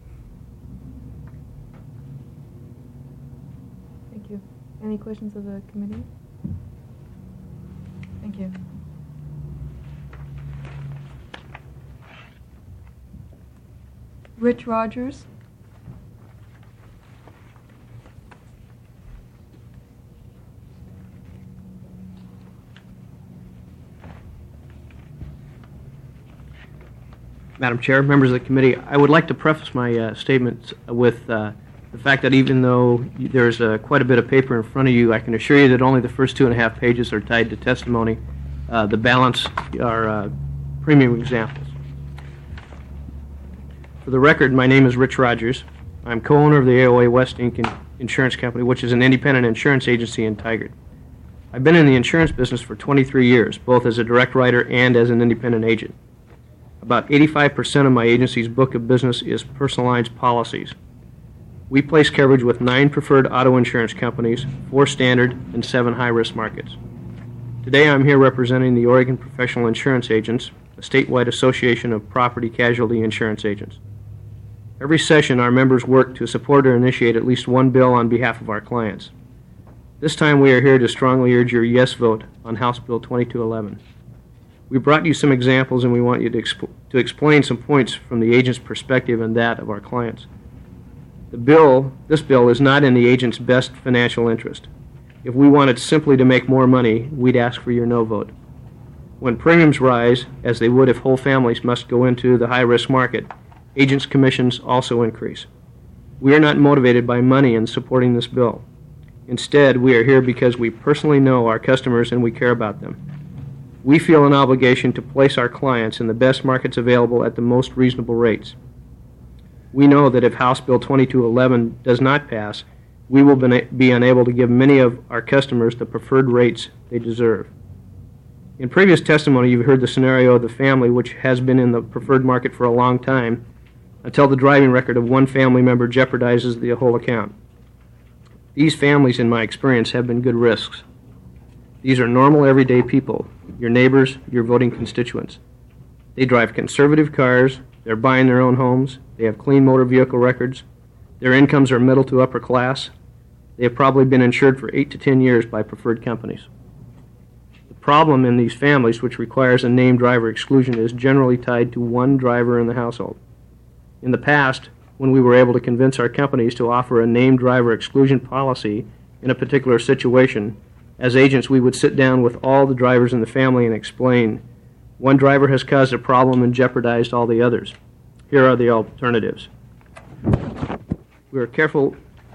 Thank you. Any questions of the committee? Thank you. Rich Rogers. Madam Chair, members of the committee, I would like to preface my statements with the fact that even though there's quite a bit of paper in front of you, I can assure you that only the first 2.5 pages are tied to testimony. The balance are premium examples. For the record, my name is Rich Rogers. I'm co-owner of the AOA West Inc. Insurance Company, which is an independent insurance agency in Tigard. I've been in the insurance business for 23 years, both as a direct writer and as an independent agent. About 85% of my agency's book of business is personal lines policies. We place coverage with 9 preferred auto insurance companies, 4 standard, and 7 high-risk markets. Today I'm here representing the Oregon Professional Insurance Agents, a statewide association of property casualty insurance agents. Every session our members work to support or initiate at least one bill on behalf of our clients. This time we are here to strongly urge your yes vote on House Bill 2211. We brought you some examples and we want you to explain some points from the agent's perspective and that of our clients. This bill is not in the agent's best financial interest. If we wanted simply to make more money, we'd ask for your no vote. When premiums rise, as they would if whole families must go into the high-risk market, agents' commissions also increase. We are not motivated by money in supporting this bill. Instead, we are here because we personally know our customers and we care about them. We feel an obligation to place our clients in the best markets available at the most reasonable rates. We know that if House Bill 2211 does not pass, we will be unable to give many of our customers the preferred rates they deserve. In previous testimony, you've heard the scenario of the family which has been in the preferred market for a long time until the driving record of one family member jeopardizes the whole account. These families, in my experience, have been good risks. These are normal, everyday people, your neighbors, your voting constituents. They drive conservative cars, they're buying their own homes, they have clean motor vehicle records, their incomes are middle to upper class, they have probably been insured for 8 to 10 years by preferred companies. The problem in these families, which requires a named driver exclusion, is generally tied to one driver in the household. In the past, when we were able to convince our companies to offer a named driver exclusion policy in a particular situation, as agents we would sit down with all the drivers in the family and explain, one driver has caused a problem and jeopardized all the others. Here are the alternatives. We were careful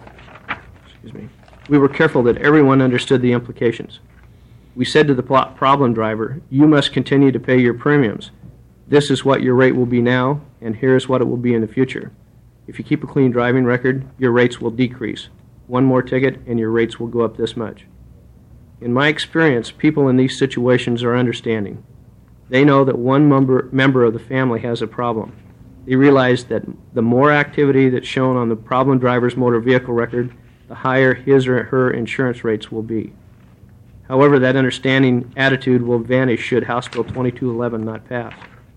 that everyone understood the implications. We said to the problem driver, you must continue to pay your premiums. This is what your rate will be now, and here's what it will be in the future. If you keep a clean driving record, your rates will decrease. One more ticket, and your rates will go up this much. In my experience, people in these situations are understanding. They know that one member of the family has a problem. They realize that the more activity that's shown on the problem driver's motor vehicle record, the higher his or her insurance rates will be. However, that understanding attitude will vanish should House Bill 2211 not pass.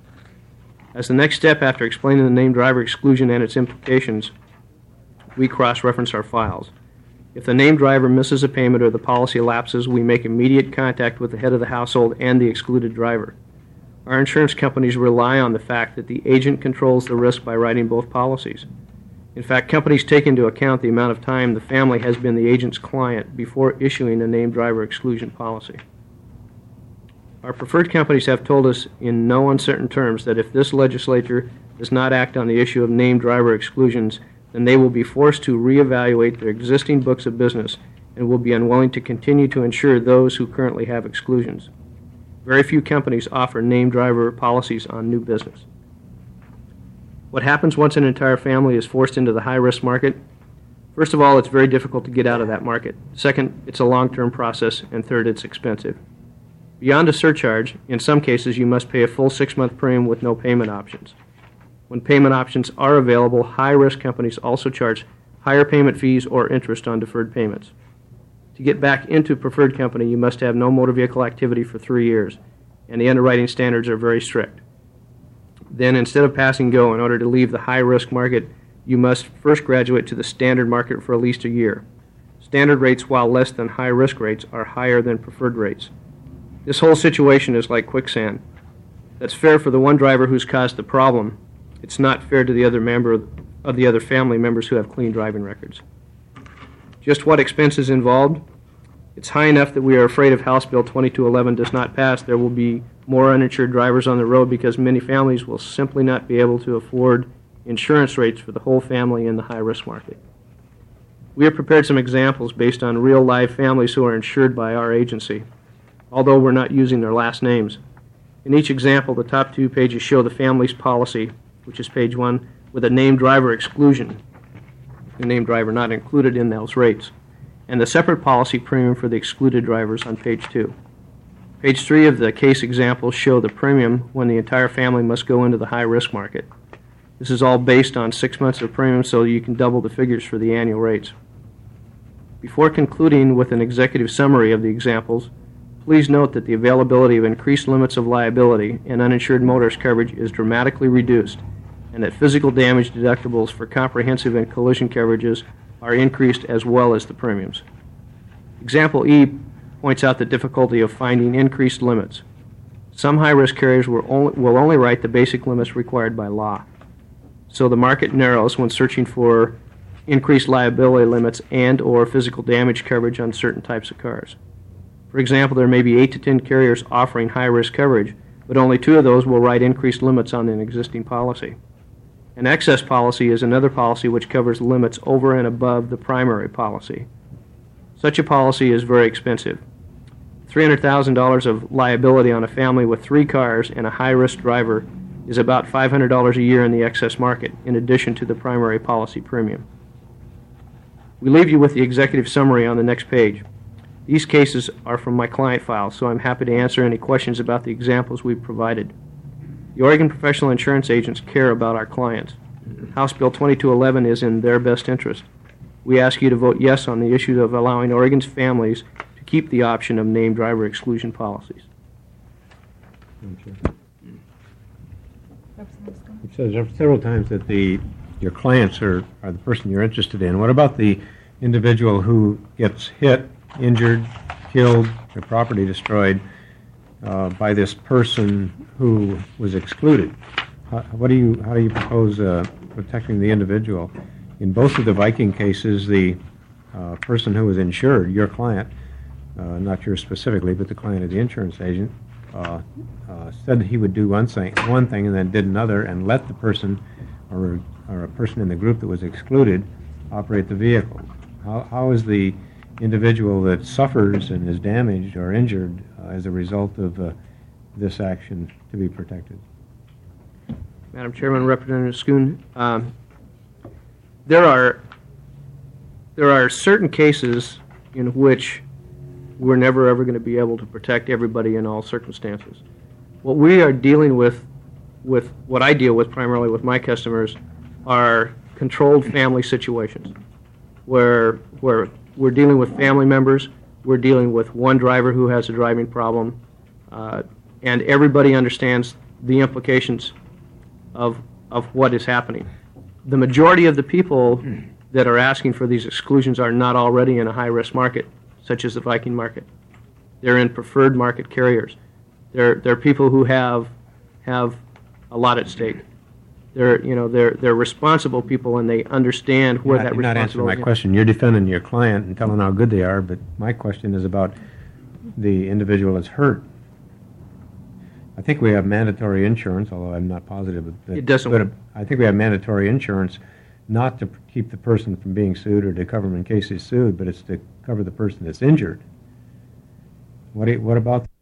As the next step after explaining the named driver exclusion and its implications, we cross-reference our files. If the named driver misses a payment or the policy lapses, we make immediate contact with the head of the household and the excluded driver. Our insurance companies rely on the fact that the agent controls the risk by writing both policies. In fact, companies take into account the amount of time the family has been the agent's client before issuing a named driver exclusion policy. Our preferred companies have told us in no uncertain terms that if this legislature does not act on the issue of named driver exclusions, then they will be forced to reevaluate their existing books of business and will be unwilling to continue to insure those who currently have exclusions. Very few companies offer named driver policies on new business. What happens once an entire family is forced into the high-risk market? First of all, it's very difficult to get out of that market. Second, it's a long-term process. And third, it's expensive. Beyond a surcharge, in some cases you must pay a full 6-month premium with no payment options. When payment options are available, high-risk companies also charge higher payment fees or interest on deferred payments. To get back into preferred company, you must have no motor vehicle activity for 3 years, and the underwriting standards are very strict. Then, instead of passing go in order to leave the high-risk market, you must first graduate to the standard market for at least a year. Standard rates, while less than high-risk rates, are higher than preferred rates. This whole situation is like quicksand. That's fair for the one driver who's caused the problem. It's not fair to the other member of the other family members who have clean driving records. Just what expense is involved? It's high enough that we are afraid if House Bill 2211 does not pass, there will be more uninsured drivers on the road because many families will simply not be able to afford insurance rates for the whole family in the high-risk market. We have prepared some examples based on real live families who are insured by our agency, although we're not using their last names. In each example, the top 2 pages show the family's policy, which is page 1, with a named driver exclusion, the named driver not included in those rates, and the separate policy premium for the excluded drivers on page 2. Page 3 of the case examples show the premium when the entire family must go into the high-risk market. This is all based on 6 months of premium, so you can double the figures for the annual rates. Before concluding with an executive summary of the examples, please note that the availability of increased limits of liability and uninsured motorist coverage is dramatically reduced, and that physical damage deductibles for comprehensive and collision coverages are increased as well as the premiums. Example E points out the difficulty of finding increased limits. Some high-risk carriers will only write the basic limits required by law. So the market narrows when searching for increased liability limits and/or physical damage coverage on certain types of cars. For example, there may be 8 to 10 carriers offering high-risk coverage, but only 2 of those will write increased limits on an existing policy. An excess policy is another policy which covers limits over and above the primary policy. Such a policy is very expensive. $300,000 of liability on a family with 3 cars and a high-risk driver is about $500 a year in the excess market, in addition to the primary policy premium. We leave you with the executive summary on the next page. These cases are from my client file, so I'm happy to answer any questions about the examples we've provided. The Oregon Professional Insurance Agents care about our clients. House Bill 2211 is in their best interest. We ask you to vote yes on the issue of allowing Oregon's families to keep the option of named driver exclusion policies. It says several times that your clients are the person you're interested in. What about the individual who gets hit, injured, killed, their property destroyed by this person who was excluded? How do you propose protecting the individual? In both of the Viking cases, the person who was insured, your client, not yours specifically, but the client of the insurance agent, said he would do one thing and then did another, and let the person or a person in the group that was excluded operate the vehicle. How is the individual that suffers and is damaged or injured as a result of this action to be protected? Madam Chairman, Representative Schoon, there are certain cases in which we're never ever going to be able to protect everybody in all circumstances. What we are dealing with what I deal with primarily with my customers, are controlled family situations where we're dealing with family members, we're dealing with one driver who has a driving problem, and everybody understands the implications of what is happening. The majority of the people that are asking for these exclusions are not already in a high-risk market, such as the Viking market. They're in preferred market carriers. They're people who have a lot at stake. They're responsible people, and they understand where that responsibility is. You're not answering my question. You're defending your client and telling how good they are, but my question is about the individual that's hurt. I think we have mandatory insurance, although I'm not positive. It doesn't. But I think we have mandatory insurance not to keep the person from being sued or to cover him in case he's sued, but it's to cover the person that's injured. What about